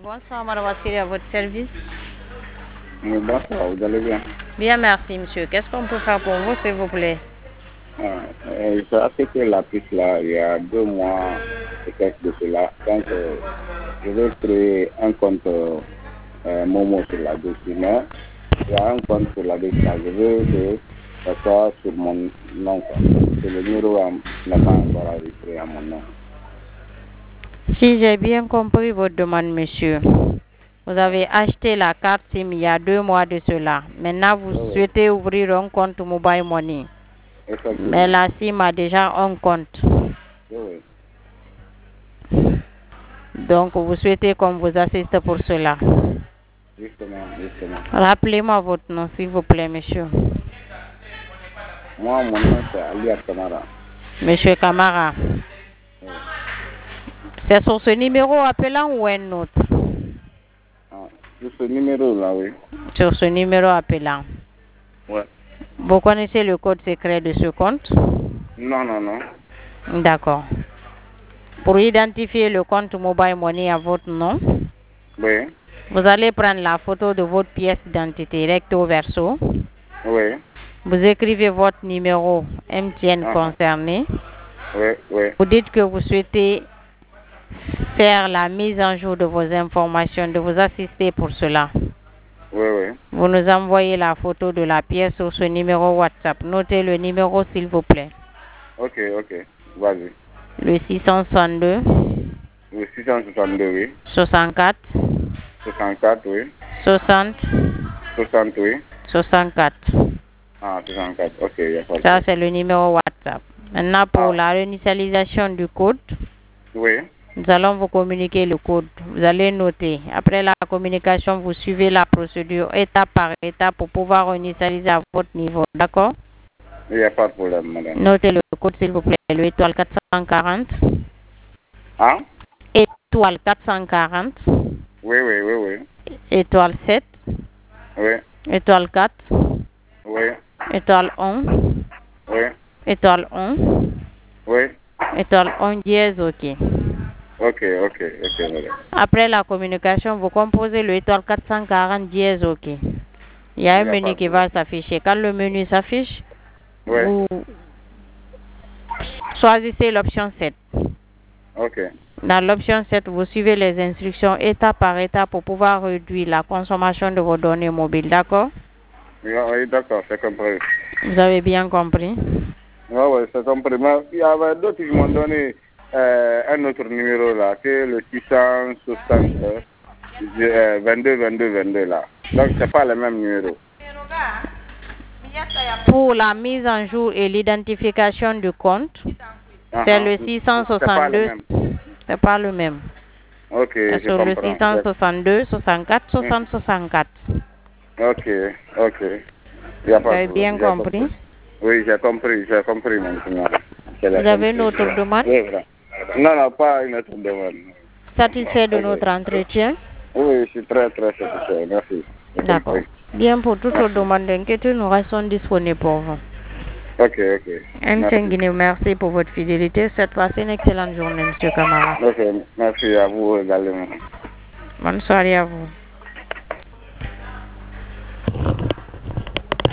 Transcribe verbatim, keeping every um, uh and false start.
bonsoir, Madame Wassili, à votre service. Oui, bonsoir, vous allez bien? Bien, merci, monsieur. Qu'est-ce qu'on peut faire pour vous, s'il vous plaît? Ah, euh, j'ai acheté la piste là il y a deux mois et quelques de cela. Donc, euh, je vais créer un compte euh, Momo sur la dessus. Mais il y a un compte sur la dessus. Je veux que ça soit sur mon nom. Quoi. Parce que le numéro n'a pas encore enregistré à mon nom. Si j'ai bien compris votre demande, monsieur, vous avez acheté la carte SIM il y a deux mois de cela. Maintenant, vous Oui, souhaitez ouvrir un compte Mobile Money. effectivement. Mais la SIM a déjà un compte. Oui, Donc, vous souhaitez qu'on vous assiste pour cela. justement, justement. Rappelez-moi votre nom, s'il vous plaît, monsieur. Moi, mon nom, c'est Alias Kamara. Monsieur Camara. Oui. C'est sur ce numéro appelant ou un autre? Ah, sur ce numéro-là, oui. Sur ce numéro appelant. Ouais. Vous connaissez le code secret de ce compte? Non, non, non. D'accord. Pour identifier le compte Mobile Money à votre nom, Oui. vous allez prendre la photo de votre pièce d'identité recto verso. Oui. Vous écrivez votre numéro M T N Ah, concerné. oui, oui. Vous dites que vous souhaitez faire la mise en jour de vos informations, de vous assister pour cela. Oui, oui. Vous nous envoyez la photo de la pièce sur ce numéro WhatsApp. Notez le numéro, s'il vous plaît. Ok, ok. Vas-y. Le six cent soixante-deux. Le six cent soixante-deux, oui. soixante-quatre. soixante-quatre, oui. soixante. soixante, oui. soixante-quatre. Ah, soixante-quatre. Ok, il n'y a pas de Ça, problème. c'est le numéro WhatsApp. Maintenant, pour Ah, la réinitialisation du code, oui. nous allons vous communiquer le code. Vous allez noter. Après la communication, vous suivez la procédure étape par étape pour pouvoir réinitialiser à votre niveau. D'accord? Il n'y a pas de problème, madame. Notez le code, s'il vous plaît. Le étoile quatre cent quarante. Ah? Étoile quatre cent quarante. Oui, oui, oui, oui. Étoile sept. Oui, Étoile quatre. oui, Étoile un. oui, Étoile un. oui. Étoile un dièse, OK. Ok, ok, ok, madame. Après la communication, vous composez le étoile quatre cent quarante dièse, OK. Il y a un Il n'y a pas menu de qui problème. va s'afficher. Quand le menu s'affiche, Oui. vous choisissez l'option sept. Ok. Dans l'option sept, vous suivez les instructions étape par étape pour pouvoir réduire la consommation de vos données mobiles. D'accord? Oui, oui, d'accord, c'est compris. Vous avez bien compris? Oui, oui, c'est compris. Mais il y avait d'autres qui m'ont donné euh, un autre numéro là, c'est le six cent soixante, euh, vingt-deux, vingt-deux, vingt-deux là. Donc, c'est pas le même numéro. Pour la mise en jour et l'identification du compte, Uh c'est -huh. le six cent C'est pas le soixante-deux. même. C'est pas le même. Ok, C'est je sur le comprends. six cent soixante-deux, soixante-quatre, soixante, soixante-quatre. Ok, ok. Il n'y a Vous pas de avez problème. bien J'ai compris? compris. Oui, j'ai compris, j'ai compris maintenant. Vous avez une autre demande? Oui, voilà. Non, non, pas une autre demande. Satisfait de Ok. notre entretien? Oui, je suis très, très satisfait. Merci. J'ai D'accord. compris. Bien, pour toute autre Merci. demande d'inquiétude, nous restons disponibles pour vous. Ok, ok. Un Merci. merci pour votre fidélité. Cette fois, c'est une excellente journée, Monsieur Camara. Ok, merci à vous également. Bonne soirée à vous.